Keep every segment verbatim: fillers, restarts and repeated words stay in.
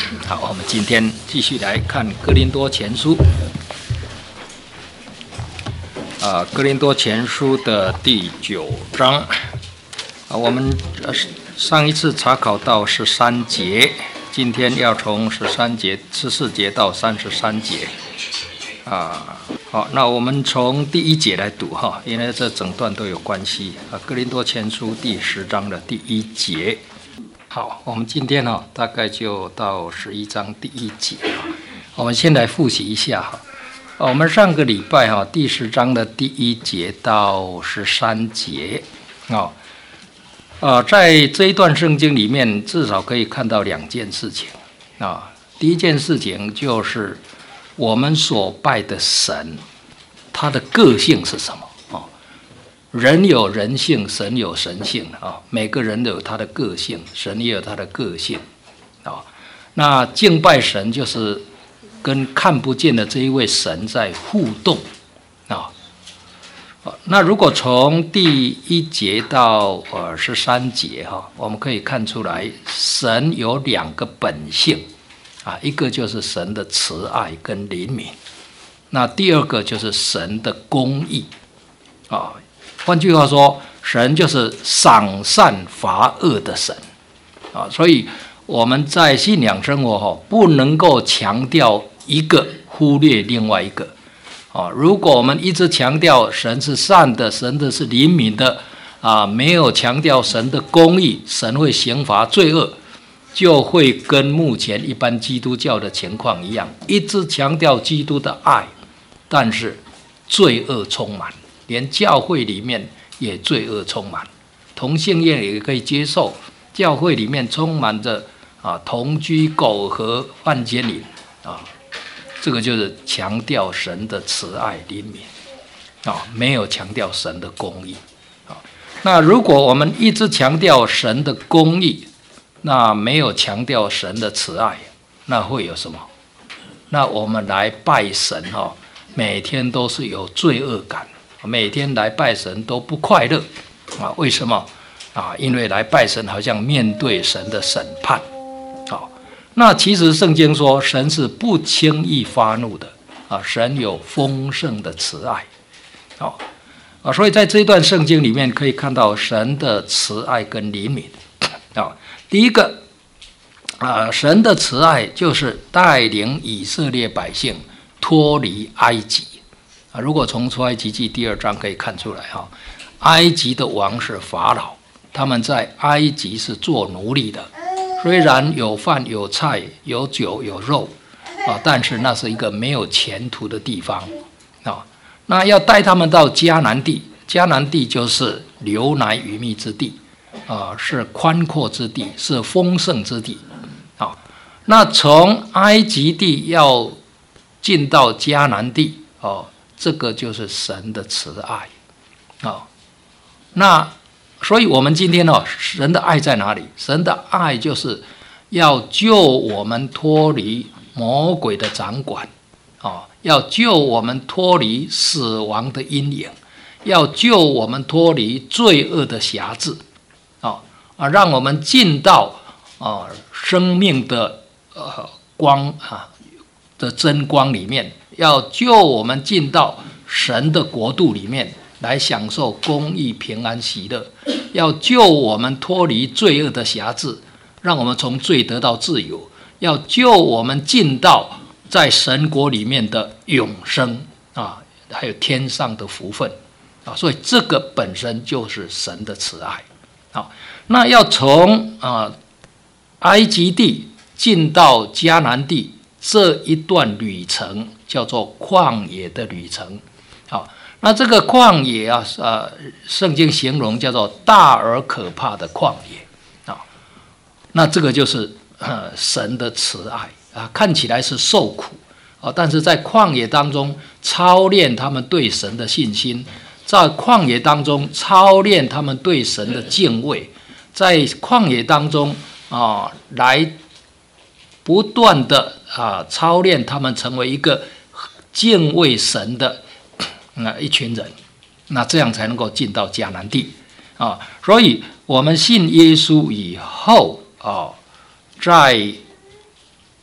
好，我们今天继续来看《哥林多前书》啊，《哥林多前书》的第九章啊，我们上一次查考到十三节，今天要从十三节、十四节到三十三节啊。好，那我们从第一节来读哈，因为这整段都有关系啊，《哥林多前书》第十章的第一节。好，我们今天哈大概就到十一章第一节哈。我们先来复习一下哈。我们上个礼拜哈第十章的第一节到十三节啊，呃，在这一段圣经里面，至少可以看到两件事情啊。第一件事情就是我们所拜的神，他的个性是什么？人有人性，神有神性啊。每个人都有他的个性，神也有他的个性啊。那敬拜神就是跟看不见的这一位神在互动啊。那如果从第一节到呃十三节哈，我们可以看出来，神有两个本性啊，一个就是神的慈爱跟怜悯，那第二个就是神的公义啊。换句话说，神就是赏善罚恶的神啊，所以我们在信仰生活哈，不能够强调一个忽略另外一个啊。如果我们一直强调神是善的，神的是怜悯的啊，没有强调神的公义，神会刑罚罪恶，就会跟目前一般基督教的情况一样，一直强调基督的爱，但是罪恶充满。连教会里面也罪恶充满，同性恋也可以接受，教会里面充满着啊同居、苟合、犯奸淫啊，这个就是强调神的慈爱怜悯啊，没有强调神的公义啊。那如果我们一直强调神的公义，那没有强调神的慈爱，那会有什么？那我们来拜神哈，每天都是有罪恶感。每天来拜神都不快乐啊？为什么啊？因为来拜神好像面对神的审判。好，那其实圣经说神是不轻易发怒的啊，神有丰盛的慈爱。好啊，所以在这一段圣经里面可以看到神的慈爱跟怜悯啊。第一个啊，神的慈爱就是带领以色列百姓脱离埃及。如果从出埃及记第二章可以看出来哈，埃及的王是法老，他们在埃及是做奴隶的，虽然有饭有菜有酒有肉啊，但是那是一个没有前途的地方啊。那要带他们到迦南地，迦南地就是流奶与蜜之地啊，是宽阔之地，是丰盛之地啊。那从埃及地要进到迦南地哦。这个就是神的慈爱啊。那所以我们今天哦，神的爱在哪里？神的爱就是要救我们脱离魔鬼的掌管啊，要救我们脱离死亡的阴影，要救我们脱离罪恶的辖制啊啊，让我们进到啊生命的呃光啊的真光里面。要救我们进到神的国度里面来享受公义、平安、喜乐，要救我们脱离罪恶的辖制，让我们从罪得到自由，要救我们进到在神国里面的永生啊，还有天上的福分啊，所以这个本身就是神的慈爱啊。那要从啊埃及地进到迦南地这一段旅程叫做旷野的旅程，好，那这个旷野啊，呃，圣经形容叫做大而可怕的旷野啊，那这个就是呃神的慈爱啊，看起来是受苦啊，但是在旷野当中操练他们对神的信心，在旷野当中操练他们对神的敬畏，在旷野当中啊来不断的啊操练他们成为一个敬畏神的那一群人，那这样才能够进到迦南地啊。所以我们信耶稣以后啊，在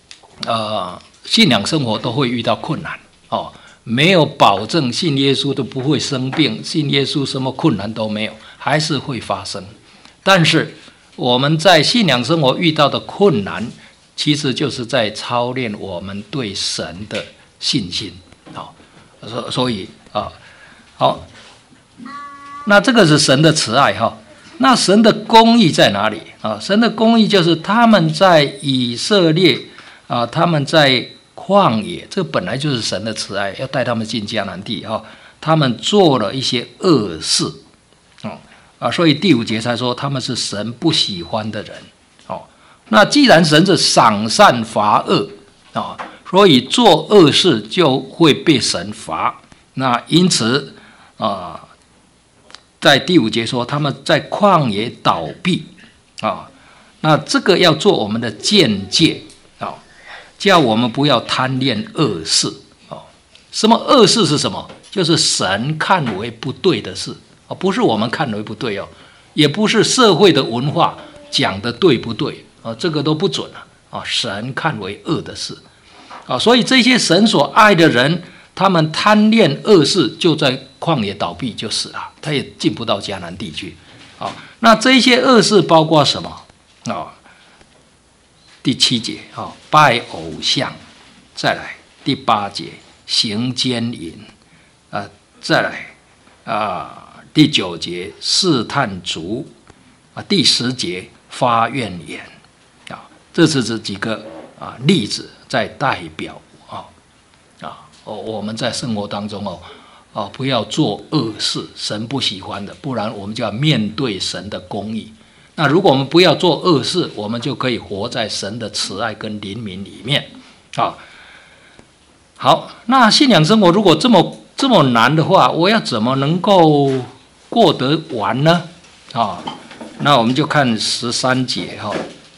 呃信仰生活都会遇到困难哦，没有保证信耶稣都不会生病，信耶稣什么困难都没有，还是会发生。但是我们在信仰生活遇到的困难，其实就是在操练我们对神的信心。好，所所以啊，好，那这个是神的慈爱哈。那神的公义在哪里啊？神的公义就是他们在以色列啊，他们在旷野，这本来就是神的慈爱，要带他们进迦南地哈。他们做了一些恶事，哦啊，所以第五节才说他们是神不喜欢的人。哦，那既然神是赏善罚恶啊，所以做恶事就会被神罚。那因此啊。在第五节说他们在旷野倒闭啊，那这个要做我们的鉴戒啊，叫我们不要贪恋恶事啊。什么恶事是什么？就是神看为不对的事啊，不是我们看为不对哦，也不是社会的文化讲的对不对啊，这个都不准啊啊，神看为恶的事啊，所以这些神所爱的人，他们贪恋恶事，就在旷野倒闭就死了，他也进不到迦南地去。啊，那这些恶事包括什么啊？第七节啊，拜偶像，再来第八节行奸淫，啊，再来啊第九节试探主，啊第十节发怨言，啊，这是这几个啊例子在代表啊啊，我们在生活当中哦。哦，不要做恶事，神不喜欢的，不然我们就要面对神的公义。那如果我们不要做恶事，我们就可以活在神的慈爱跟怜悯里面。啊，好，那信仰生活如果这么这么难的话，我要怎么能够过得完呢？啊，那我们就看十三节哈。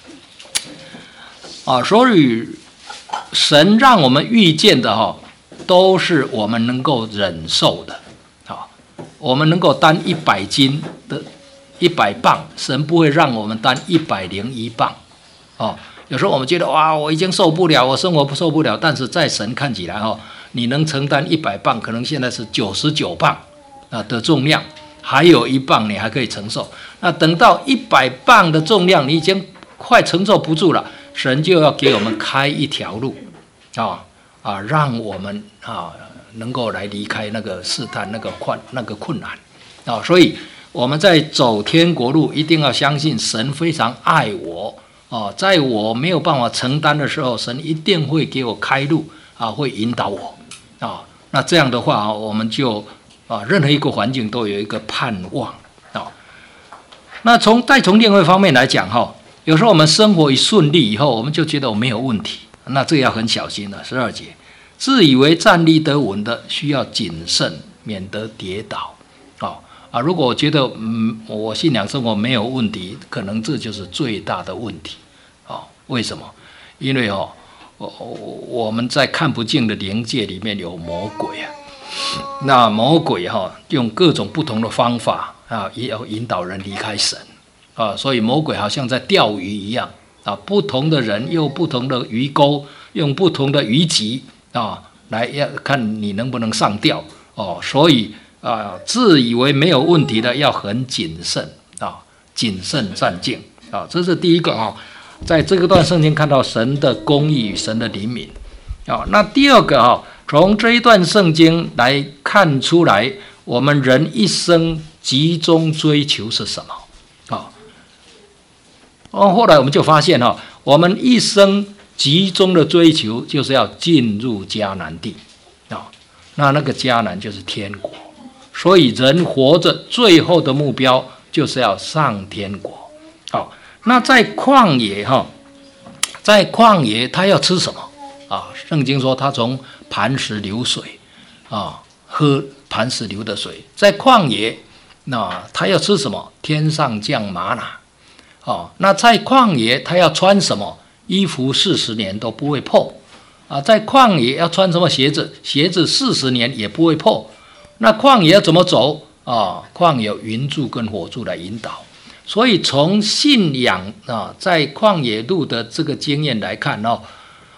啊，所以神让我们遇见的哈。都是我们能够忍受的，啊，我们能够担一百斤的一百磅，神不会让我们担一百零一磅，哦，有时候我们觉得哇，我已经受不了，我生活受不了，但是在神看起来哦，你能承担一百磅，可能现在是九十九磅啊的重量，还有一磅你还可以承受。那等到一百磅的重量，你已经快承受不住了，神就要给我们开一条路，啊。啊，让我们啊能够来离开那个试探、那个困、那个困难啊，所以我们在走天国路，一定要相信神非常爱我啊，在我没有办法承担的时候，神一定会给我开路啊，会引导我啊。那这样的话，我们就啊，任何一个环境都有一个盼望啊。那从再从另外一方面来讲哈，有时候我们生活一顺利以后，我们就觉得我没有问题。那这个要很小心了。十二节，自以为站立得稳的，需要谨慎，免得跌倒。哦啊，如果我觉得嗯，我信仰生活没有问题，可能这就是最大的问题。哦，为什么？因为哦，我我们在看不见的灵界里面有魔鬼啊。那魔鬼哈、哦，用各种不同的方法啊，也要引导人离开神啊，所以魔鬼好像在钓鱼一样。啊，不同的人用不同的鱼钩，用不同的鱼集啊，来要看你能不能上钓哦。所以啊，自以为没有问题的，要很谨慎啊，谨慎战境啊，这是第一个啊。在这个段圣经看到神的公义与神的怜悯啊。那第二个啊，从这一段圣经来看出来，我们人一生集中追求是什么啊？哦，后来我们就发现哈，我们一生集中的追求就是要进入迦南地啊，那那个迦南就是天国，所以人活着最后的目标就是要上天国。好，那在旷野哈，在旷野他要吃什么啊？圣经说他从磐石流水啊，喝磐石流的水，在旷野那他要吃什么？天上降玛瑙。哦，那在旷野他要穿什么衣服？四十年都不会破啊！在旷野要穿什么鞋子？鞋子四十年也不会破。那旷野要怎么走啊？旷野有云柱跟火柱来引导。所以从信仰啊，在旷野路的这个经验来看哦，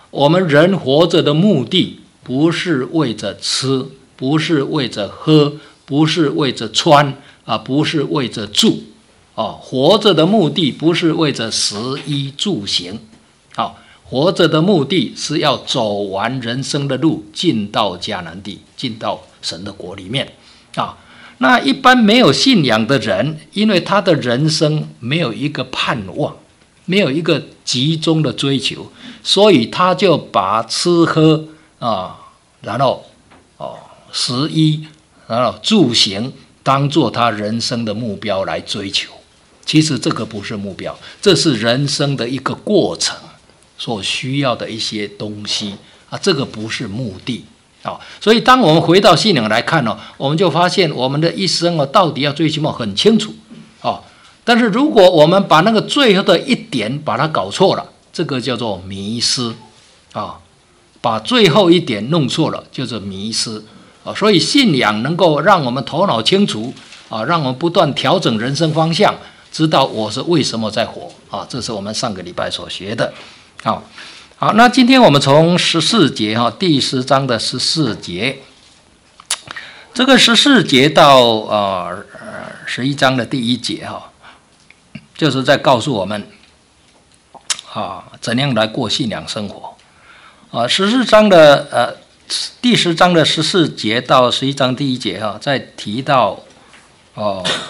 我们人活着的目的不是为着吃，不是为着喝，不是为着穿啊，不是为着住。哦，活着的目的不是为着食衣住行，哦，活着的目的是要走完人生的路，进到迦南地，进到神的国里面啊。那一般没有信仰的人，因为他的人生没有一个盼望，没有一个集中的追求，所以他就把吃喝啊，然后哦食衣，然后住行当作他人生的目标来追求。其实这个不是目标，这是人生的一个过程所需要的一些东西啊，这个不是目的。哦，所以当我们回到信仰来看哦，我们就发现我们的一生哦，到底要追求什么很清楚哦。但是如果我们把那个最后的一点把它搞错了，这个叫做迷失啊、哦，把最后一点弄错了，就是迷失啊、哦。所以信仰能够让我们头脑清楚啊、哦，让我们不断调整人生方向，知道我是为什么在活啊、哦。这是我们上个礼拜所学的，好、哦。好，那今天我们从十四节哈，第十章的十四节，这个十四节到呃十一章的第一节哈，就是在告诉我们啊怎样来过信仰生活啊。十四章的呃第十章的十四节到十一章第一节哈，在提到哦、呃、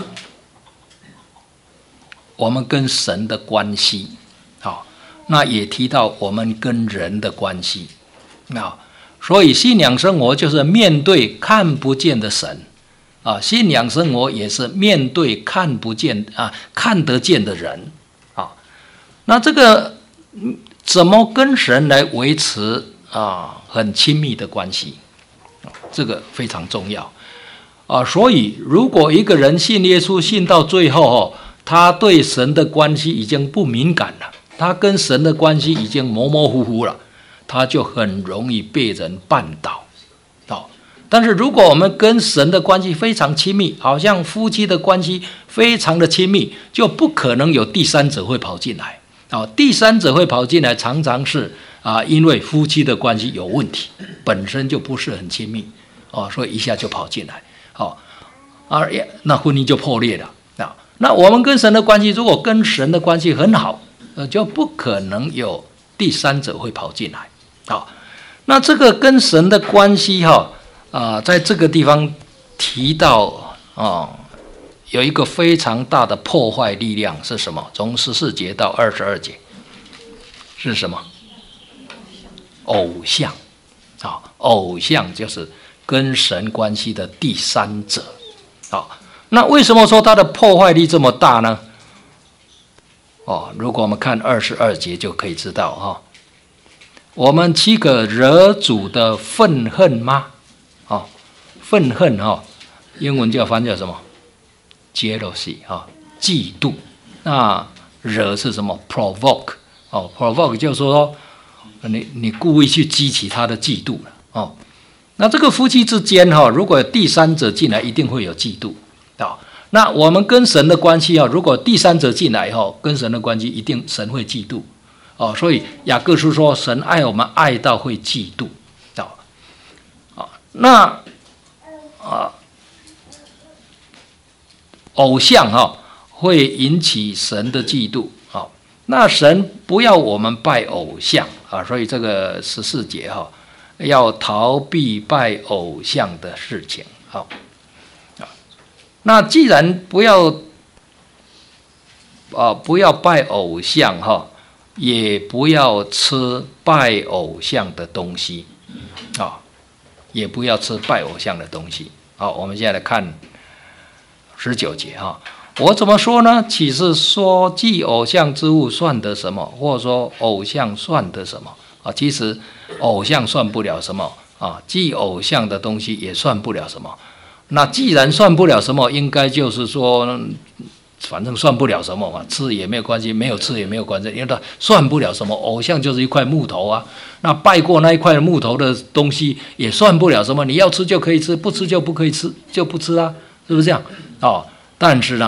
我们跟神的关系好。那也提到我们跟人的关系，啊，所以信仰生活就是面对看不见的神，啊，信仰生活也是面对看不见啊看得见的人，啊，那这个怎么跟神来维持啊很亲密的关系，这个非常重要，啊，所以如果一个人信耶稣信到最后哦，他对神的关系已经不敏感了。他跟神的关系已经模模糊糊了，他就很容易被人绊倒。哦，但是如果我们跟神的关系非常亲密，好像夫妻的关系非常的亲密，就不可能有第三者会跑进来。哦，第三者会跑进来，常常是啊，因为夫妻的关系有问题，本身就不是很亲密，哦，所以一下就跑进来，哦，啊，那婚姻就破裂了。啊，那我们跟神的关系，如果跟神的关系很好，呃，就不可能有第三者会跑进来，好，那这个跟神的关系哈啊、呃，在这个地方提到啊、呃，有一个非常大的破坏力量是什么？从十四节到二十二节是什么？偶像啊，偶像就是跟神关系的第三者，好，那为什么说它的破坏力这么大呢？哦，如果我们看二十二节就可以知道哈、哦，我们岂可惹主的愤恨吗？哦，愤恨哈、哦，英文叫翻叫什么 ？jealousy 哈、哦，嫉妒。那惹是什么 ？provoke 哦 ，provoke 就是说你你故意去激起他的嫉妒了哦。那这个夫妻之间哈、哦，如果有第三者进来，一定会有嫉妒啊。哦，那我们跟神的关系啊，如果第三者进来以后，跟神的关系一定神会嫉妒哦，所以雅各书说神爱我们爱到会嫉妒啊、哦，那啊偶像哈、哦、会引起神的嫉妒啊、哦，那神不要我们拜偶像啊，所以这个十四节哈、哦、要逃避拜偶像的事情好。哦，那既然不要啊、呃、不要拜偶像哈，也不要吃拜偶像的东西啊、哦，也不要吃拜偶像的东西。好，我们现在来看十九节哈，我怎么说呢？岂是说祭偶像之物算得什么？或者说偶像算得什么啊？其实偶像算不了什么啊，祭偶像的东西也算不了什么。那既然算不了什么，应该就是说，反正算不了什么嘛，吃也没有关系，没有吃也没有关系，因为它算不了什么。偶像就是一块木头啊，那拜过那一块木头的东西也算不了什么。你要吃就可以吃，不吃就不可以吃，就不吃啊，是不是这样？哦，但是呢，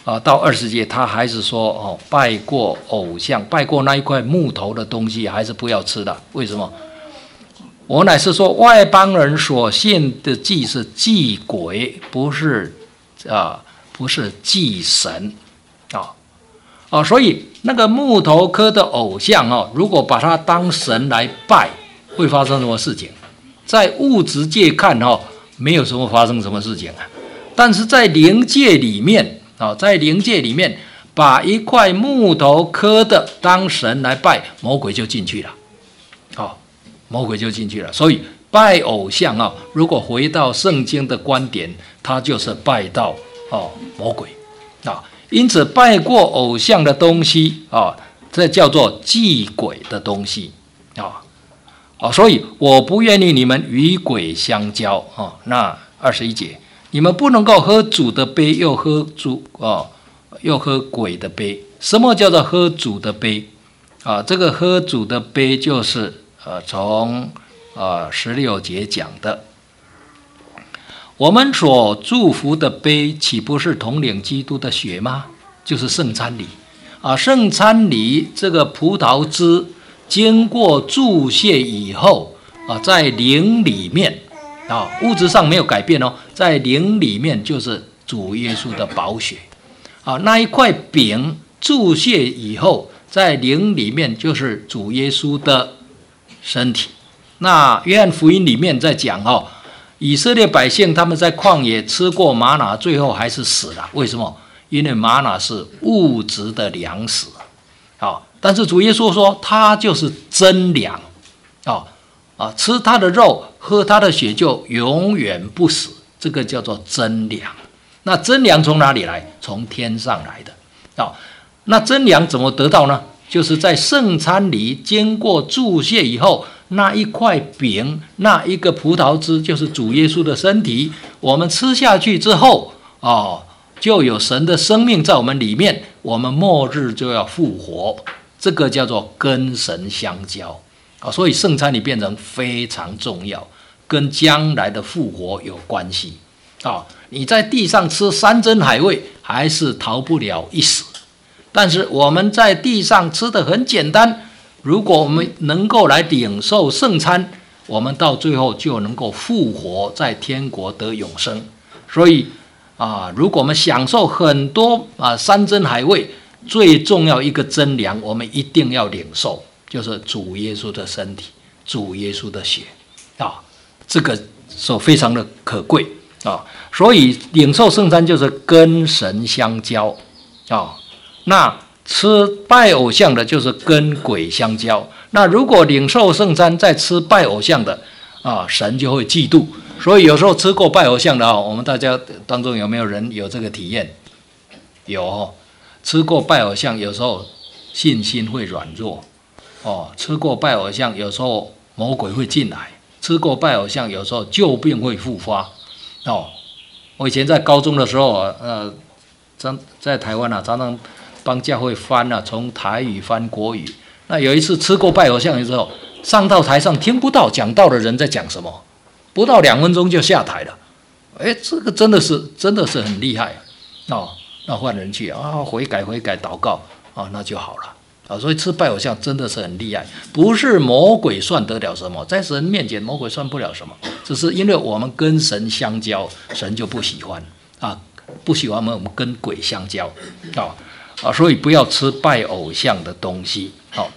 啊，到二十节他还是说哦，拜过偶像，拜过那一块木头的东西，还是不要吃的。为什么？我乃是说，外邦人所信的祭是祭鬼，不是啊，不是祭神啊啊，所以那个木头刻的偶像哦，如果把它当神来拜，会发生什么事情？在物质界看哦，没有什么发生什么事情啊，但是在灵界里面啊，在灵界里面，把一块木头刻的当神来拜，魔鬼就进去了，好。魔鬼就进去了，所以拜偶像啊，如果回到圣经的观点，它就是拜到哦魔鬼啊。因此，拜过偶像的东西啊，这叫做祭鬼的东西啊啊。所以我不愿意你们与鬼相交啊。那二十一节，你们不能够喝主的杯，又喝主啊，又喝鬼的杯。什么叫做喝主的杯啊？这个喝主的杯就是。呃，从呃十六节讲的，我们所祝福的杯，岂不是统领基督的血吗？就是圣餐礼啊，圣餐礼这个葡萄汁经过注泻以后啊，在灵里面啊，物质上没有改变哦，在灵里面就是主耶稣的宝血啊，那一块饼注泻以后，在灵里面就是主耶稣的身体。那约翰福音里面在讲哦，以色列百姓他们在旷野吃过玛拿，最后还是死了。为什么？因为玛拿是物质的粮食，哦，但是主耶稣说他就是真粮，哦啊，吃他的肉，喝他的血就永远不死，这个叫做真粮。那真粮从哪里来？从天上来的，哦，那真粮怎么得到呢？就是在圣餐里经过注泻以后，那一块饼，那一个葡萄汁，就是主耶稣的身体，我们吃下去之后，哦，就有神的生命在我们里面，我们末日就要复活，这个叫做跟神相交啊，所以圣餐礼变成非常重要，跟将来的复活有关系啊。你在地上吃山珍海味，还是逃不了一死。但是我们在地上吃的很简单，如果我们能够来领受圣餐，我们到最后就能够复活，在天国得永生。所以啊，如果我们享受很多啊山珍海味，最重要一个真粮，我们一定要领受，就是主耶稣的身体，主耶稣的血啊，这个是非常的可贵啊。所以领受圣餐就是跟神相交啊。那吃拜偶像的，就是跟鬼相交。那如果领受圣餐再吃拜偶像的啊，神就会嫉妒。所以有时候吃过拜偶像的啊，我们大家当中有没有人有这个体验？有，吃过拜偶像，有时候信心会软弱哦。吃过拜偶像，有时候魔鬼会进来。吃过拜偶像，有时候旧病会复发哦。我以前在高中的时候，呃，在台湾啊，常常帮教会翻啊，从台语翻国语。那有一次吃过拜偶像的时候，上到台上听不到讲道的人在讲什么，不到两分钟就下台了。哎，这个真的是真的是很厉害哦。那换人去啊，悔改悔改祷告啊，那就好了啊。所以吃拜偶像真的是很厉害，不是魔鬼算得了什么，在神面前魔鬼算不了什么，只是因为我们跟神相交，神就不喜欢啊，不喜欢我们我们跟鬼相交啊。啊，所以不要吃拜偶像的东西。好，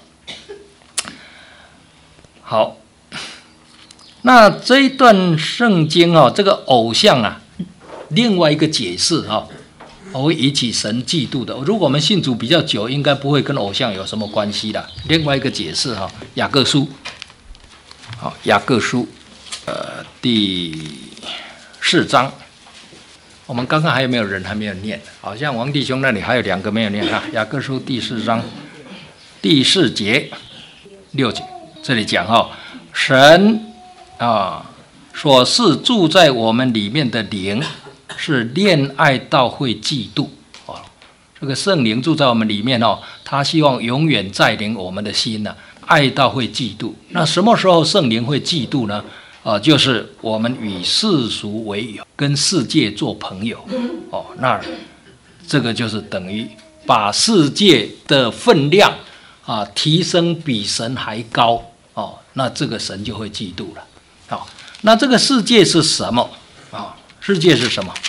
好，那这一段圣经啊，这个偶像啊，另外一个解释啊，会引起神嫉妒的。如果我们信主比较久，应该不会跟偶像有什么关系的。另外一个解释哈，雅各书，好，雅各书，呃，第四章。我们刚刚还有没有人还没有念？好像王弟兄那里还有两个没有念哈。雅各书第四章第四节、六节，这里讲哈，神啊所是住在我们里面的灵，是恋爱到会嫉妒啊。这个圣灵住在我们里面哦，他希望永远带领我们的心呢、啊，爱到会嫉妒。那什么时候圣灵会嫉妒呢？啊，就是我们与世俗为友，跟世界做朋友，哦，那这个就是等于把世界的分量啊提升比神还高哦，那这个神就会嫉妒了。好、哦，那这个世界是什么啊、哦？世界是什么？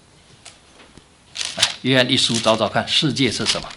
来，约翰一书找找看，世界是什么？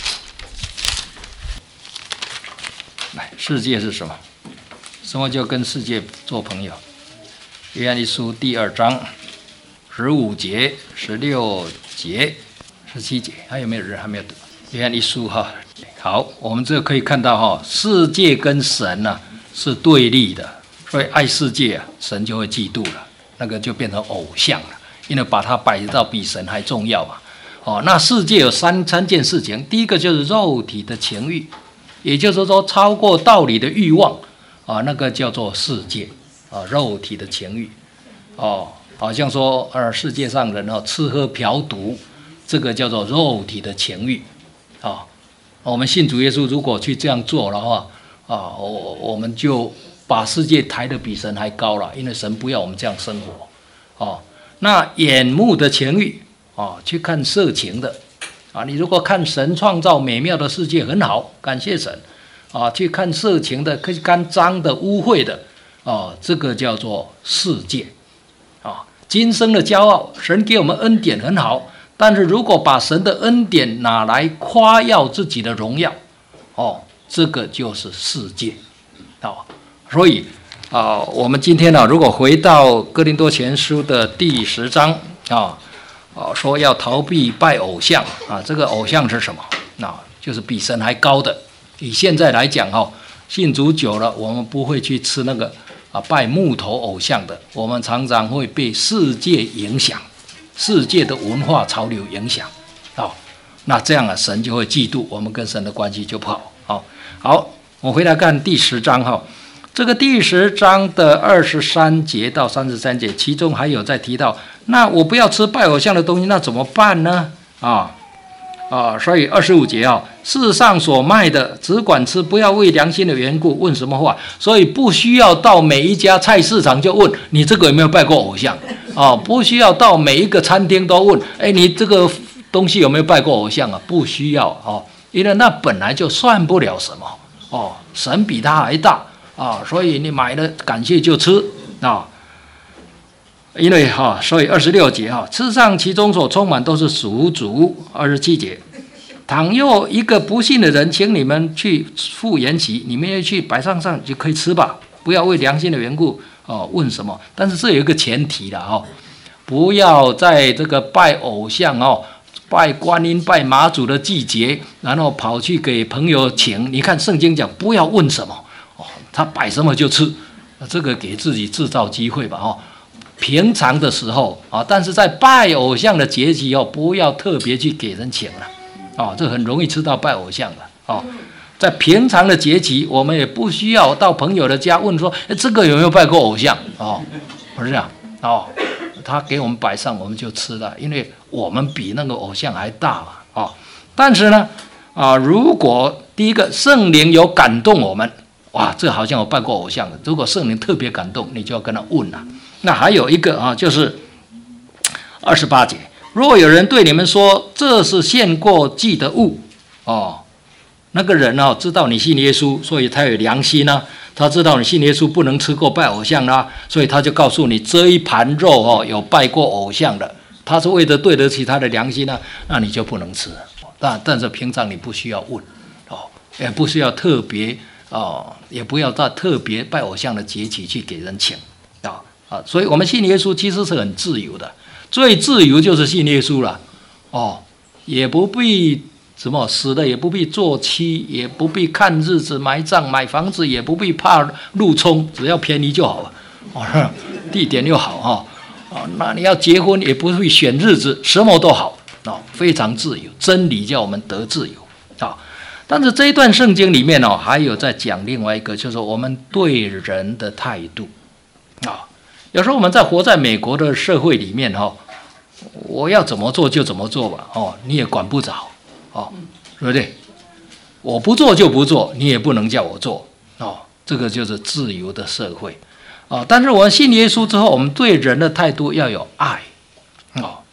来，世界是什么？什么叫跟世界做朋友？约翰一书第二章十五节、十六节、十七节，还有没有人还没有读？约翰一书哈，好，我们这可以看到哈，世界跟神呢、啊、是对立的，所以爱世界啊，神就会嫉妒了，那个就变成偶像了，因为把它摆到比神还重要嘛。哦，那世界有三三件事情，第一个就是肉体的情欲，也就是说超过道理的欲望啊，那个叫做世界啊，肉体的情欲哦。好像说，呃，世界上人哦，吃喝嫖赌，这个叫做肉体的情欲，啊、哦，我们信主耶稣，如果去这样做的话，啊，我我们就把世界抬得比神还高了，因为神不要我们这样生活，哦，那眼目的情欲，哦，去看色情的，啊，你如果看神创造美妙的世界很好，感谢神，啊，去看色情的，去看脏的、污秽的，哦，这个叫做世界，啊。今生的骄傲，神给我们恩典很好，但是如果把神的恩典拿来夸耀自己的荣耀，哦，这个就是世界，哦，所以啊、呃，我们今天呢、啊，如果回到哥林多前书的第十章啊，啊，说要逃避拜偶像啊，这个偶像是什么？那、啊、就是比神还高的。以现在来讲哈、哦，信主久了，我们不会去吃那个。啊，拜木头偶像的，我们常常会被世界影响，世界的文化潮流影响，哦，那这样啊，神就会嫉妒，我们跟神的关系就不好。好，好，我回来看第十章哈，这个第十章的二十三节到三十三节，其中还有在提到，那我不要吃拜偶像的东西，那怎么办呢？啊。啊，所以二十五节啊，世上所卖的只管吃，不要为良心的缘故问什么话。所以不需要到每一家菜市场就问你这个有没有拜过偶像啊，不需要到每一个餐厅都问，哎，你这个东西有没有拜过偶像啊？不需要哦，因为那本来就算不了什么哦，神比他还大啊，所以你买了感谢就吃啊。因为哈，所以二十六节哈，世上其中所充满都是属主。二十七节，倘若一个不信的人请你们去赴筵席，你们要去摆上上就可以吃吧，不要为良心的缘故哦问什么。但是这有一个前提的哦，不要在这个拜偶像哦、拜观音、拜妈祖的季节，然后跑去给朋友请。你看圣经讲不要问什么哦，他摆什么就吃，这个给自己制造机会吧哦。平常的时候啊，但是在拜偶像的节期哦，不要特别去给人请了，哦，这很容易吃到拜偶像的哦。在平常的节期，我们也不需要到朋友的家问说，哎，这个有没有拜过偶像？哦，不是这样哦，他给我们摆上，我们就吃了，因为我们比那个偶像还大嘛，哦。但是呢，啊，如果第一个圣灵有感动我们，哇，这好像有拜过偶像的，如果圣灵特别感动，你就要跟他问了。那还有一个啊，就是二十八节，若有人对你们说这是献过祭的物，哦，那个人哦知道你信耶稣，所以他有良心啊，他知道你信耶稣不能吃过拜偶像啦、啊，所以他就告诉你这一盘肉哦有拜过偶像的，他是为了对得起他的良心啊，那你就不能吃。但但是平常你不需要问哦，也不需要特别哦，也不要到特别拜偶像的节期去给人请啊。啊，所以我们信耶稣其实是很自由的，最自由就是信耶稣了，哦，也不必什么死了，也不必做妻，也不必看日子埋葬，买房子也不必怕路冲，只要便宜就好了，哦，地点又好哈，哦，那你要结婚也不必选日子，什么都好，哦，非常自由，真理叫我们得自由啊、哦。但是这一段圣经里面哦，还有在讲另外一个，就是我们对人的态度啊。哦，有时候我们在活在美国的社会里面哈，我要怎么做就怎么做吧，哦，你也管不着，哦，对不对？我不做就不做，你也不能叫我做，哦，这个就是自由的社会，哦。但是我们信耶稣之后，我们对人的态度要有爱，哦，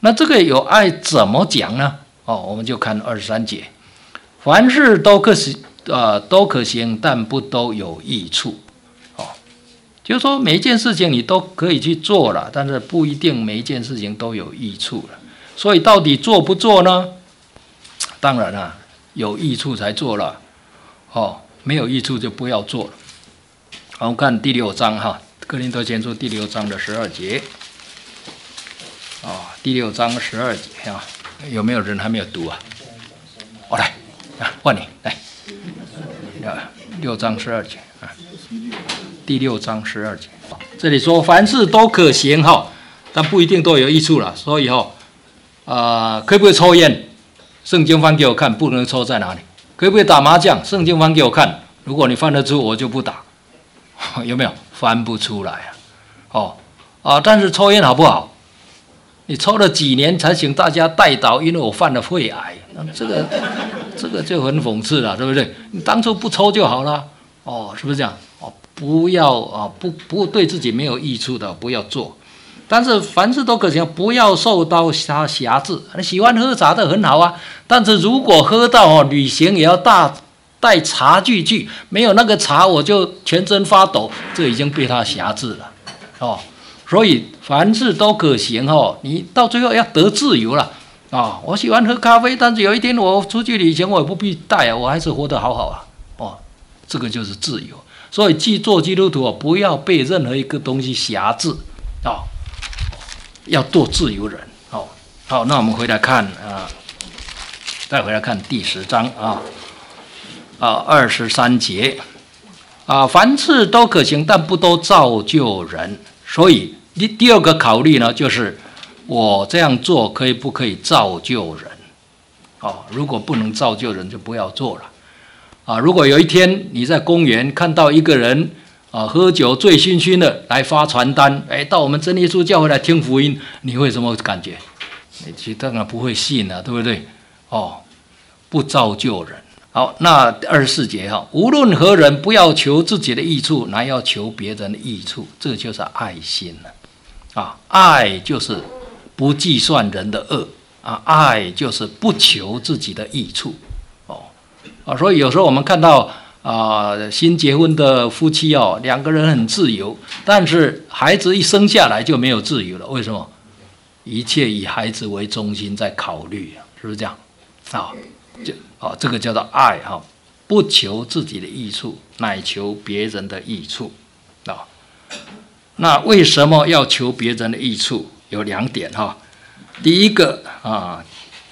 那这个有爱怎么讲呢？哦，我们就看二十三节，凡事都可行，呃，都可行，但不都有益处。哦，就是说每一件事情你都可以去做了，但是不一定每一件事情都有益处了。所以到底做不做呢？当然了，有益处才做了，哦，没有益处就不要做了。好，我们看第六章哈，《哥林多前书》第六章的十二节。啊、哦，第六章十二节啊，有没有人还没有读啊？我、哦、来啊，换你来。啊，六章十二节啊，第六章十二节，这里说凡事都可行哈，但不一定都有益处了。所以哈，啊、呃，可不可以抽烟？圣经翻给我看，不能抽在哪里？可不可以打麻将？圣经翻给我看，如果你翻得出，我就不打。有没有？翻不出来啊。哦啊，但是抽烟好不好？你抽了几年才请大家代祷，因为我犯了肺癌，那这个这个就很讽刺了，对不对？你当初不抽就好了，哦，是不是这样？哦，不要啊，不不对自己没有益处的不要做，但是凡事都可行，不要受到它辖制。你喜欢喝茶的很好啊，但是如果喝到哦，旅行也要大带茶具去，没有那个茶我就全身发抖，这已经被它辖制了，哦。所以凡事都可行哦，你到最后要得自由了啊、哦！我喜欢喝咖啡，但是有一天我出去旅行，我也不必带啊，我还是活得好好啊！哦，这个就是自由。所以，既做基督徒不要被任何一个东西辖制啊、哦，要做自由人。哦，好，那我们回来看啊，再回来看第十章啊啊二十三节啊，凡事都可行，但不都造就人。所以第第二个考虑呢，就是我这样做可以不可以造就人？哦，如果不能造就人，就不要做了。啊，如果有一天你在公园看到一个人啊喝酒醉醺醺的来发传单，哎，到我们真耶稣教会来听福音，你会什么感觉？你当然不会信了、啊，对不对？哦，不造就人。好，那二十四节哈，无论何人，不要求自己的益处，乃要求别人的益处，这就是爱心了。啊，爱就是不计算人的恶啊，爱就是不求自己的益处。哦，啊，所以有时候我们看到啊，新结婚的夫妻哦，两个人很自由，但是孩子一生下来就没有自由了。为什么？一切以孩子为中心在考虑，是不是这样？啊。就哦，这个叫做爱哈，不求自己的益处，乃求别人的益处啊。那为什么要求别人的益处？有两点哈。第一个啊，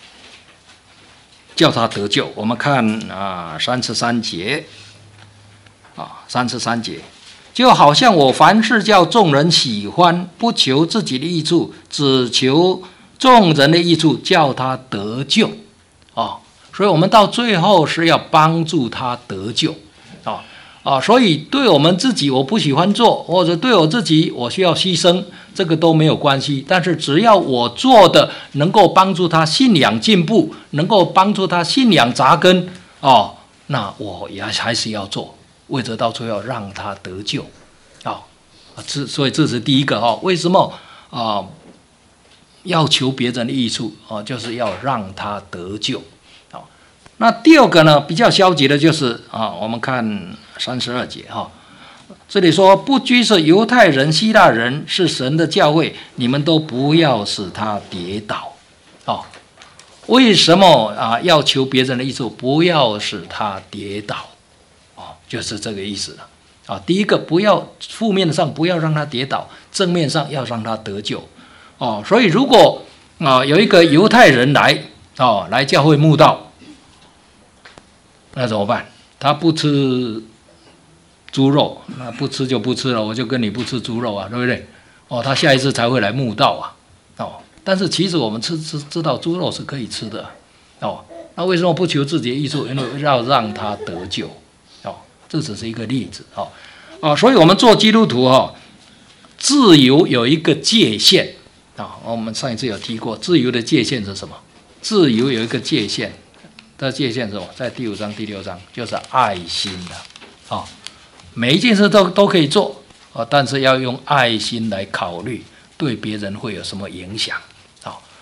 叫他得救。我们看啊，三十三节啊，三十三节，就好像我凡事叫众人喜欢，不求自己的益处，只求众人的益处，叫他得救啊。所以我们到最后是要帮助他得救，啊啊，所以对我们自己我不喜欢做，或者对我自己我需要牺牲，这个都没有关系。但是只要我做的能够帮助他信仰进步，能够帮助他信仰扎根，哦，那我也还是要做，为着到最后让他得救，啊，这所以这是第一个哦。为什么啊？要求别人的益处啊，就是要让他得救。那第二个呢，比较消极的就是啊，我们看三十二节哈，这里说不拘是犹太人、希腊人，是神的教会，你们都不要使他跌倒。哦，为什么啊要求别人的益处，不要使他跌倒？哦，就是这个意思了。啊，第一个不要负面上不要让他跌倒，正面上要让他得救。哦，所以如果啊有一个犹太人来哦来教会慕道。那怎么办？他不吃猪肉，那不吃就不吃了，我就跟你不吃猪肉啊，对不对？哦，他下一次才会来慕道啊，哦。但是其实我们吃吃知道猪肉是可以吃的，哦。那为什么不求自己的益处？因为要让他得救，哦。这只是一个例子，哦，哦。所以我们做基督徒哦，自由有一个界限啊，哦。我们上一次有提过，自由的界限是什么？自由有一个界限。这界限是什么？在第五章、第六章，就是爱心的，哦，每一件事都都可以做，哦，但是要用爱心来考虑，对别人会有什么影响，哦，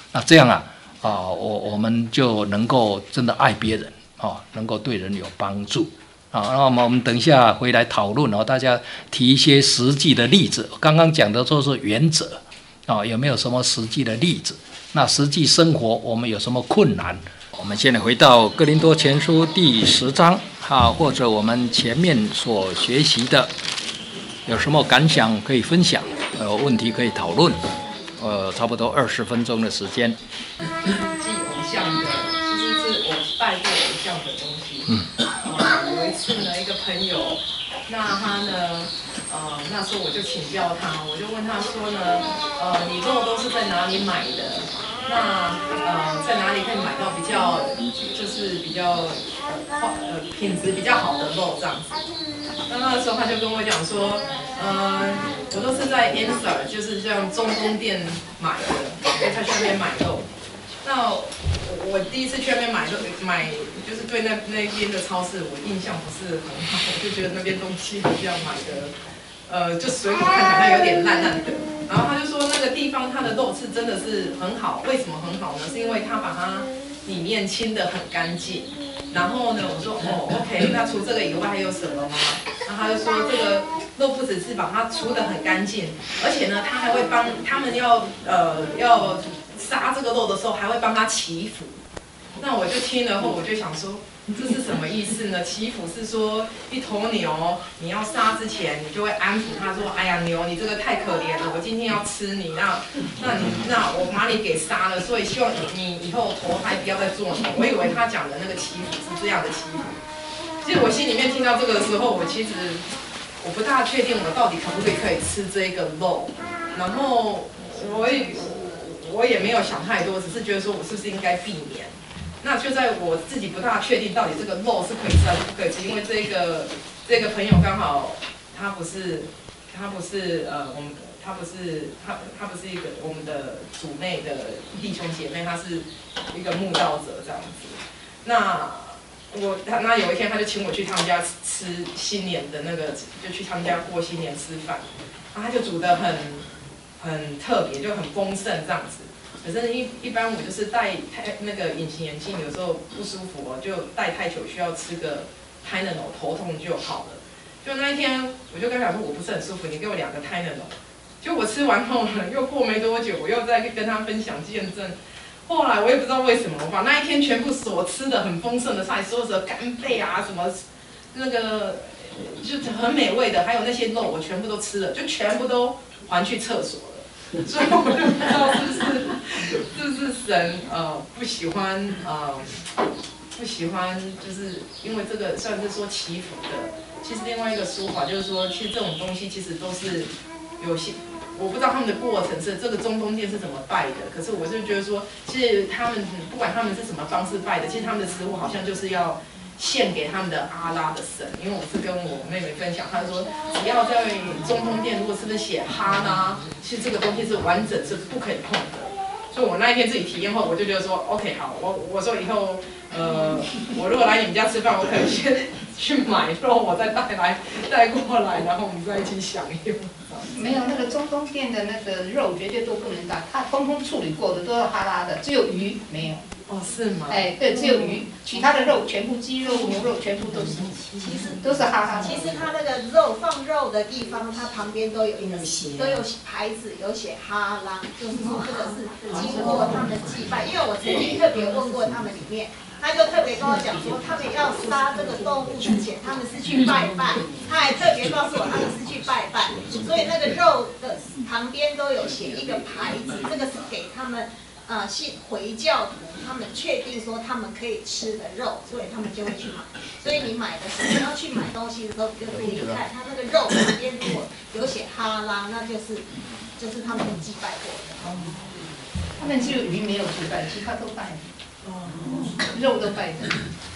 那这样啊啊，我我们就能够真的爱别人啊，能够对人有帮助啊。那么我们等一下回来讨论哦，大家提一些实际的例子。刚刚讲的都是原则啊，有没有什么实际的例子？那实际生活我们有什么困难？我们现在回到哥林多前书第十章啊，或者我们前面所学习的，有什么感想可以分享？呃，问题可以讨论。呃，差不多二十分钟的时间。 祭偶像的，其实是我拜过偶像的东西。嗯。呃，有一次呢，一个朋友，那他呢，呃，那时候我就请教他，我就问他说呢，呃，你肉都是在哪里买的？那呃，在哪里可以买到比较，就是比较呃呃品质比较好的肉这样子？那那个时候他就跟我讲说，呃，我都是在 Ansar， 就是这样中东店买的，在他去那边买肉。那我我第一次去那边买肉，买就是对那那边的超市，我印象不是很好，我就觉得那边东西好像买的，呃，就水果看起来有点烂烂的。然后他就说那个地方它的肉是真的是很好，为什么很好呢？是因为他把它里面清得很干净。然后呢，我说哦 ，OK， 那除这个以外还有什么吗？然后他就说这个肉不只是把它除得很干净，而且呢，他还会帮他们要呃要杀这个肉的时候，还会帮他祈福。那我就听了后，我就想说，这是什么意思呢？祈福是说一头牛你要杀之前，你就会安抚他说，哎呀牛，你这个太可怜了，我今天要吃你，那那你那我把你给杀了，所以希望你以后投胎不要再做牛。我以为他讲的那个祈福是这样的祈福。其实我心里面听到这个的时候，我其实我不大确定我到底可不可以可以吃这个肉，然后我也我也没有想太多，只是觉得说我是不是应该避免。那就在我自己不大确定到底这个肉是可以吃还是不可以吃，因为这个这个朋友刚好他不是他不是呃我们他不是他他不是一个我们的组内的弟兄姐妹，他是一个慕道者这样子。那我他那有一天他就请我去他们家吃新年的那个，就去他们家过新年吃饭，然后他就煮得很很特别，就很丰盛这样子。可是一一般我就是戴太那个隐形眼镜，有时候不舒服哦，就戴太久需要吃个 Tylenol 头痛就好了。就那一天我就跟他讲说我不是很舒服，你给我两个 Tylenol。就我吃完后呢，又过没多久，我又在跟他分享见证。后来我也不知道为什么，我把那一天全部所吃的很丰盛的菜，所有的干贝啊什么那个就很美味的，还有那些肉我全部都吃了，就全部都还去厕所了。所以我就不知道是不是是不是神呃不喜欢呃不喜欢，就是因为这个算是说祈福的。其实另外一个说法就是说，其实这种东西其实都是有些我不知道他们的过程是这个中东店是怎么拜的。可是我是觉得说，其实他们不管他们是什么方式拜的，其实他们的食物好像就是要献给他们的阿拉的神。因为我是跟我妹妹分享，她说只要在中东店如果是不是写哈拉，其实这个东西是完整是不可以碰的。所以我那一天自己体验后，我就觉得说 OK 好，我我说以后呃我如果来你们家吃饭，我可能先去买肉，我再带来带过来，然后我们再一起享用。 没有那个中东店的那个肉绝对都不能打，它通通处理过的，都是哈拉的，只有鱼没有。 哦，是吗？ 哎，对，只有鱼，其他的肉全部鸡肉、牛肉全部都是， 其实都是哈拉的。 其实它那个肉放肉的地方，它旁边都有一个都有牌子，有写哈拉，就是说这个是经过他们祭拜。因为我曾经特别问过他们里面，他就特别跟我讲说，他们要杀这个动物之前，他们是去拜拜。他还特别告诉我，他们是去拜拜，所以那个肉的旁边都有写一个牌子，这个是给他们。呃，信回教徒，他们确定说他们可以吃的肉，所以他们就会去买。所以你买的时候，你要去买东西的时候，就可以看它那个肉旁边如果有写哈拉，那就是就是他们祭拜过的。 他们只有鱼没有祭拜，其他都拜。哦，肉都拜的。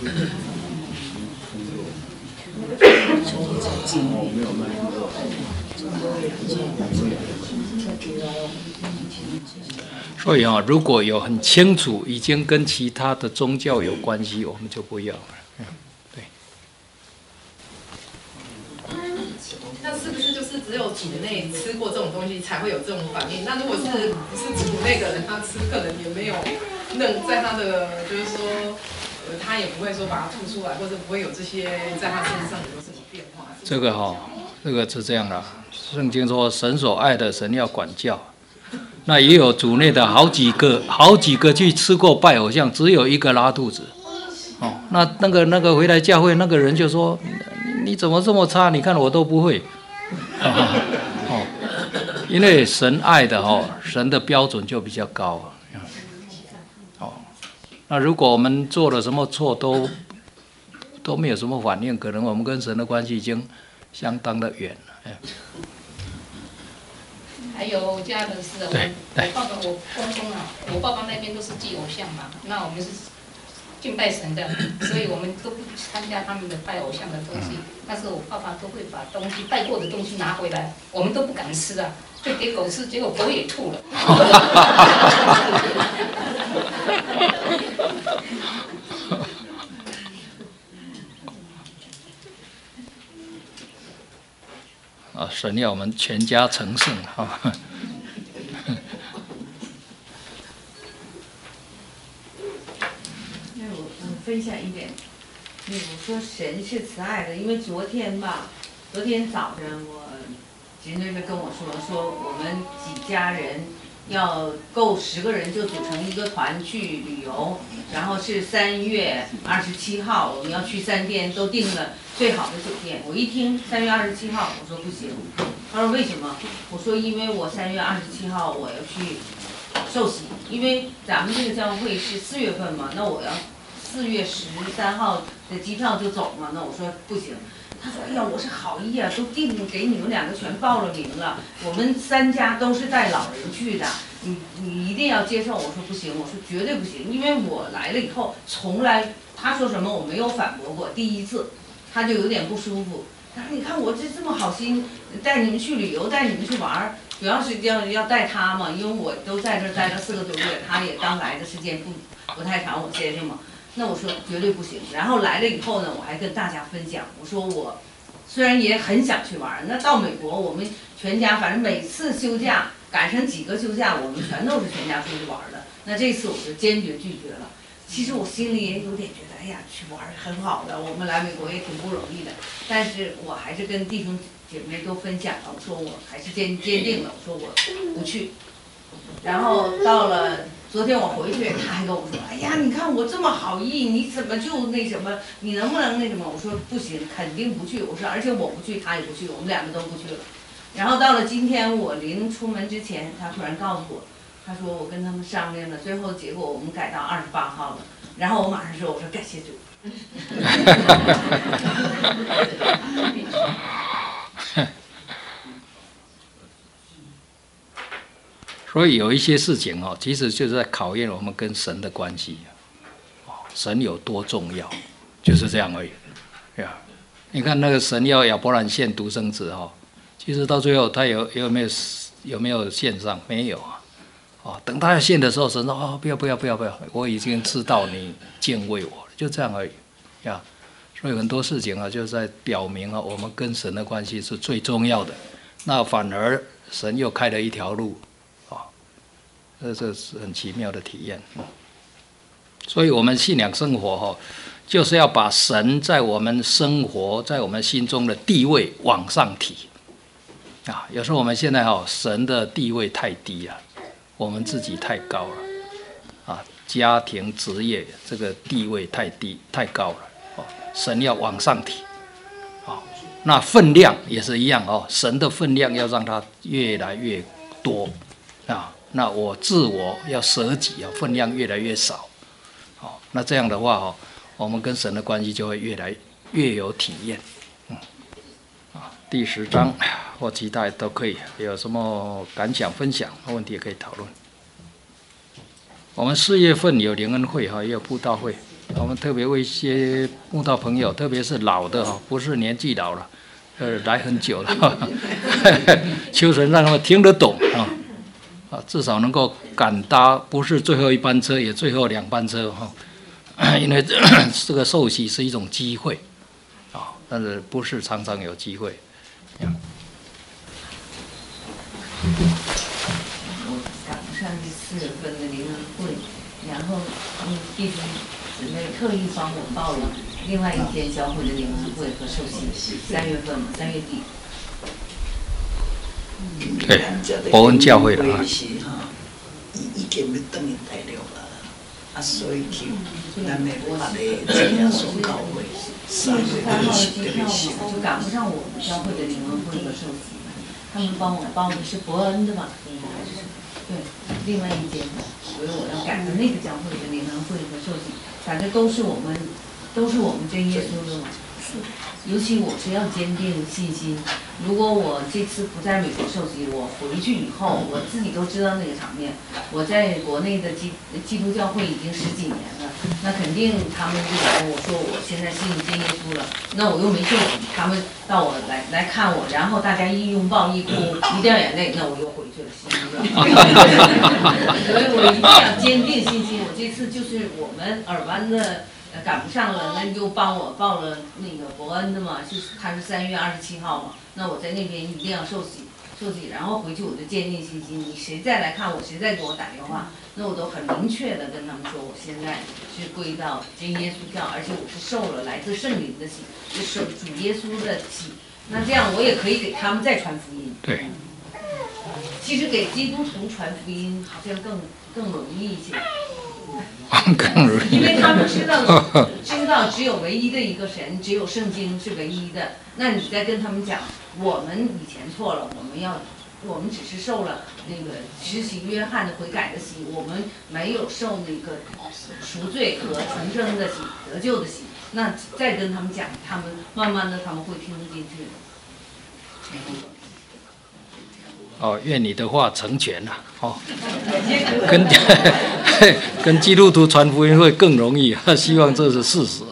所以啊，如果有很清楚已经跟其他的宗教有关系，我们就不要了。嗯，对。 那是不是就是只有组内吃过这种东西才会有这种反应？那如果是不是组内的人，他吃可能也没有能在他的就是说，呃，他也不会说把它吐出来，或者不会有这些在他身上有什么变化。 这个哈、哦，这个是这样的，圣经说神所爱的神要管教。那也有组内的好几个，好几个去吃过拜偶像，只有一个拉肚子。哦，那那个那个回来教会那个人就说：“你怎么这么差？你看我都不会。哦”哦，因为神爱的哦，神的标准就比较高。哦，那如果我们做了什么错都都没有什么反应，可能我们跟神的关系已经相当的远了。哎， 还有家的是，我我爸爸我公公啊，我爸爸那边都是祭偶像嘛，那我们是敬拜神的，所以我们都不参加他们的拜偶像的东西。但是我爸爸都会把东西拜过的东西拿回来，我们都不敢吃啊，就给狗吃，结果狗也吐了。啊，神要我们全家成圣啊！ 那我我分享一点，那我说神是慈爱的，因为昨天吧，昨天早上我侄女跟我说，说我们几家人要够十个人就组成一个团去旅游，然后是三月二十七号，我们要去三天，都订了最好的酒店。我一听三月二十七号，我说不行。他说为什么？我说因为我三月二十七号我要去受洗，因为咱们这个教会是四月份嘛，那我要四月十三号的机票就走嘛，那我说不行。他说：“哎呀，我是好意啊，都订给你们两个全报了名了，我们三家都是带老人去的，你你一定要接受。”我说不行，我说绝对不行，因为我来了以后，从来他说什么我没有反驳过，第一次他就有点不舒服。他说：“你看我这这么好心带你们去旅游，带你们去玩儿，主要是要要带他嘛，因为我都在这儿待了四个多月，他也刚来的时间不不太长，我先生嘛。”那我说绝对不行，然后来了以后呢，我还跟大家分享，我说我虽然也很想去玩，那到美国我们全家反正每次休假赶上几个休假，我们全都是全家出去玩的。那这次我就坚决拒绝了。其实我心里也有点觉得，哎呀，去玩很好的，我们来美国也挺不容易的。但是我还是跟弟兄姐妹都分享了，我说我还是坚坚定了，我说我不去。然后到了。昨天我回去，他还跟我说：“哎呀，你看我这么好意，你怎么就那什么？你能不能那什么？”我说：“不行，肯定不去。”我说：“而且我不去，他也不去，我们两个都不去了。”然后到了今天，我临出门之前，他突然告诉我，他说我跟他们商量了，最后结果我们改到二十八号了。然后我马上说：“我说感谢主。” 所以有一些事情哦，其实就是在考验我们跟神的关系，神有多重要，就是这样而已。对啊，你看那个神要亚伯兰献独生子哈，其实到最后他有有没有有没有献上？没有啊。哦，等他要献的时候，神说：“哦，不要不要不要不要，我已经知道你敬畏我了。”就这样而已。呀，所以很多事情啊，就是在表明啊，我们跟神的关系是最重要的。那反而神又开了一条路。这这是很奇妙的体验，所以我们信仰生活哈，就是要把神在我们生活、在我们心中的地位往上提啊。有时候我们现在哈，神的地位太低了，我们自己太高了啊，家庭、职业这个地位太低、太高了哦。神要往上提啊，那分量也是一样哦，神的分量要让它越来越多啊。那我自我要舍己啊，分量越来越少，好，那这样的话哈，我们跟神的关系就会越来越有体验，嗯，啊，第十章或其他都可以，有什么感想分享问题也可以讨论。我们四月份有灵恩会哈，也有布道会，我们特别为一些布道朋友，特别是老的哈，不是年纪老了，呃，来很久了，求神让他们听得懂啊。啊，至少能够赶搭，不是最后一班车，也最后两班车哈，因为这个受洗是一种机会，啊，但是不是常常有机会。 我赶不上这四月份的灵恩会，然后嗯，弟兄姊妹特意帮我报了另外一间教会的灵恩会和受洗，三月份三月底。 对，伯恩教会了啊。 已经要等于大陆啦，啊，所以去咱的别个这样所教会，三月二十特别少。 就赶不上我们教会的灵恩会和受洗，他们帮我报的是伯恩的嘛，应该还是什么？对，另外一间的，所以我要赶着那个教会的灵恩会和受洗，反正都是我们，都是我们真耶稣的嘛。尤其我是要坚定信心。如果我这次不在美国受洗，我回去以后，我自己都知道那个场面。我在国内的基基督教会已经十几年了，那肯定他们就来我说我现在信真耶稣了，那我又没受洗，他们到我来来看我，然后大家一拥抱一哭一掉眼泪，那我又回去了，信了。所以我一定要坚定信心。我这次就是我们尔湾的。赶不上了，那就帮我报了那个伯恩的嘛，是他是三月二十七号嘛，那我在那边一定要受洗，受洗，然后回去我就坚定信心，你谁再来看我，谁再给我打电话，那我都很明确的跟他们说，我现在是归到真耶稣教，而且我是受了来自圣灵的洗，是受主耶稣的洗，那这样我也可以给他们再传福音。 对。 其实给基督徒传福音好像更更容易一些。 更容易， 因为他们知道知道只有唯一的一个神，只有圣经是唯一的。那你再跟他们讲，我们以前错了，我们要，我们只是受了那个实习约翰的悔改的洗，我们没有受那个赎罪和重生的洗，得救的洗。那再跟他们讲，他们慢慢的他们会听进去的。 哦，愿你的话成全了哦，跟跟基督徒传福音会更容易，希望这是事实。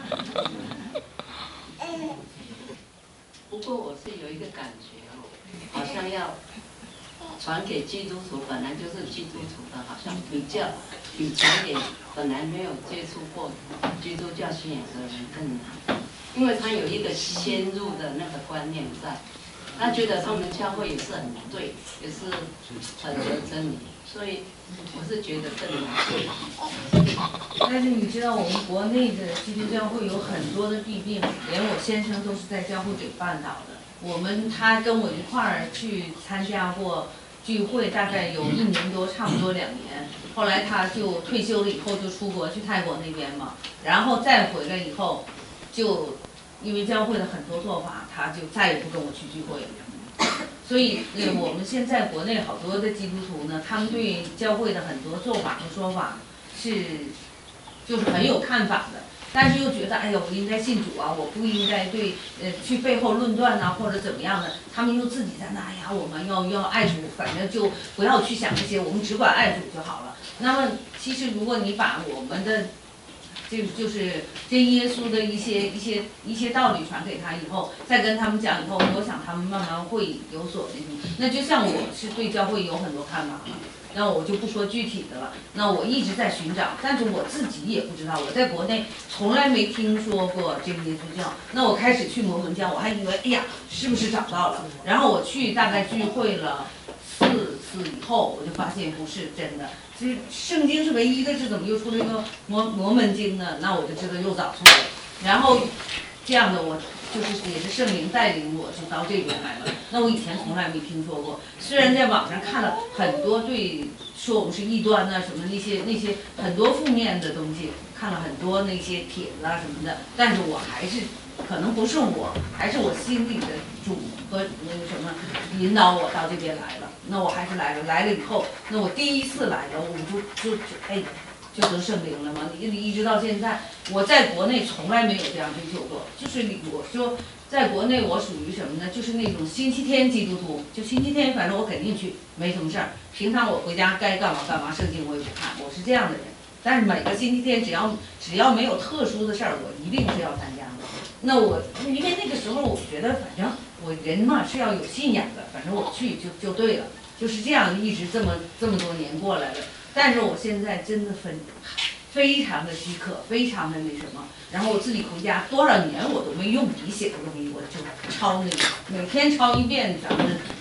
不过我是有一个感觉哦，好像要传给基督徒，本来就是基督徒的，好像比较比传给本来没有接触过基督教信仰的人更难，因为他有一个先入的那个观念在。他觉得他们教会也是很对，也是很有真理，所以我是觉得更难。 但是你知道，我们国内的基督教会有很多的弊病，连我先生都是在教会给绊倒的。我们他跟我一块儿去参加过聚会，大概有一年多，差不多两年。后来他就退休了以后就出国去泰国那边嘛，然后再回来以后就。因为教会的很多做法，他就再也不跟我去聚会了。所以，呃，我们现在国内好多的基督徒呢，他们对教会的很多做法和说法是，就是很有看法的，但是又觉得，哎呀，我应该信主啊，我不应该对，呃，去背后论断呐、啊，或者怎么样的。他们又自己在那，哎呀，我们要要爱主，反正就不要去想这些，我们只管爱主就好了。那么，其实如果你把我们的这就是真耶稣的一些一些一些道理传给他以后，再跟他们讲以后，我想他们慢慢会有所那什么。那就像我是对教会有很多看法嘛，那我就不说具体的了。那我一直在寻找，但是我自己也不知道，我在国内从来没听说过真耶稣教。那我开始去摩门教，我还以为哎呀是不是找到了？然后我去大概聚会了四次以后，我就发现不是真的。其实圣经是唯一的，是怎么又出了一个摩摩门经呢？那我就知道又找错了。然后这样的我就是也是圣灵带领我就到这边来了。那我以前从来没听说过，虽然在网上看了很多对说我们是异端呐、啊、什么那些那些很多负面的东西，看了很多那些帖子啊什么的，但是我还是可能不是我，还是我心里的主和那个什么引导我到这边来了。那我还是来了，来了以后，那我第一次来了，我就就就哎，就得圣灵了嘛。你一直到现在，我在国内从来没有这样追求过。就是我说，在国内我属于什么呢？就是那种星期天基督徒，就星期天反正我肯定去，没什么事儿。平常我回家该干嘛干嘛，圣经我也不看，我是这样的人。但是每个星期天只要只要没有特殊的事儿，我一定是要参加的。那我因为那个时候我觉得反正我人嘛是要有信仰的，反正我去就就对了，就是这样一直这么这么多年过来了。但是我现在真的分非常的饥渴，非常的那什么，然后我自己回家多少年我都没用笔写的东西，我就抄那个，每天抄一遍咱们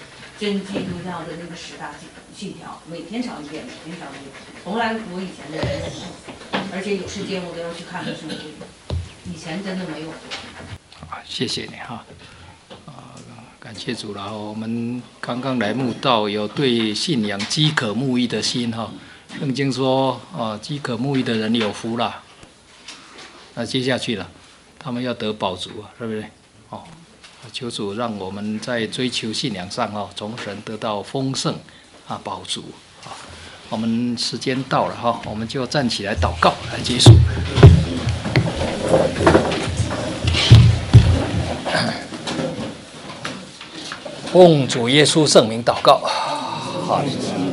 真基督教的那个十大信条，每天抄一遍，每天抄一遍。从来我以前的人，而且有时间我都要去看看圣经，以前真的没有过。 好，谢谢你哈。啊，感谢主。然后我们刚刚来慕道，有对信仰饥渴慕义的心哈。圣经说，啊，饥渴慕义的人有福啦。那接下去了，他们要得饱足啊，对不对？哦，求主让我们在追求信仰上哦，从神得到丰盛啊，饱足啊。我们时间到了哈，我们就站起来祷告来结束。奉主耶稣圣名祷告，好。